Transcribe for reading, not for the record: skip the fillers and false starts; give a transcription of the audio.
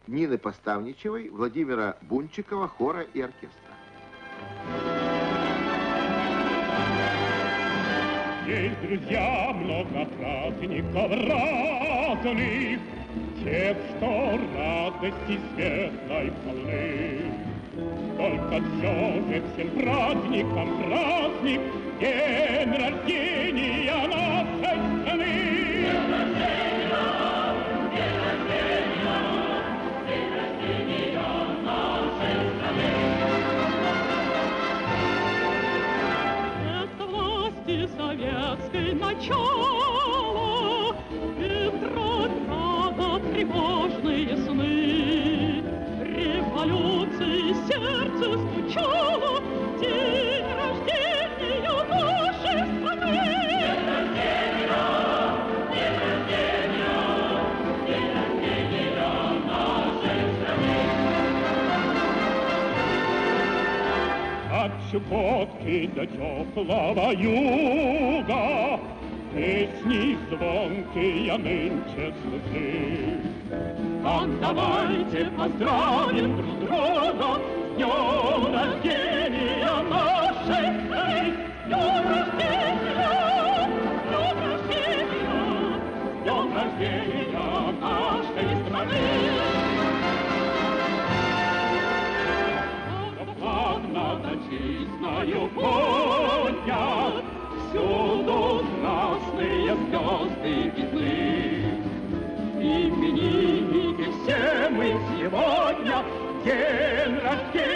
Нины Поставничевой, Владимира Бунчикова, хора и оркестра. Есть, друзья, много праздников разных, тех, что радости светлой полны. Только все же всем праздникам праздник, день рождения нашей страны. День рождения, день рождения, день рождения нашей страны. Это власти советской начало, Петрограда тревожные сны. Революции сердце стучало, день рождения нашей страны. День рождения, день рождения, день рождения нашей страны. От Чукотки до теплого юга песни звонкие нынче слышны. Так давайте поздравим друг друга с днем рождения нашей страны! С днем рождения! С днем рождения! С днем рождения нашей страны! Флаг над отчизною поднят, всюду красные звезды видны. Именинники все мы сегодня, день рождения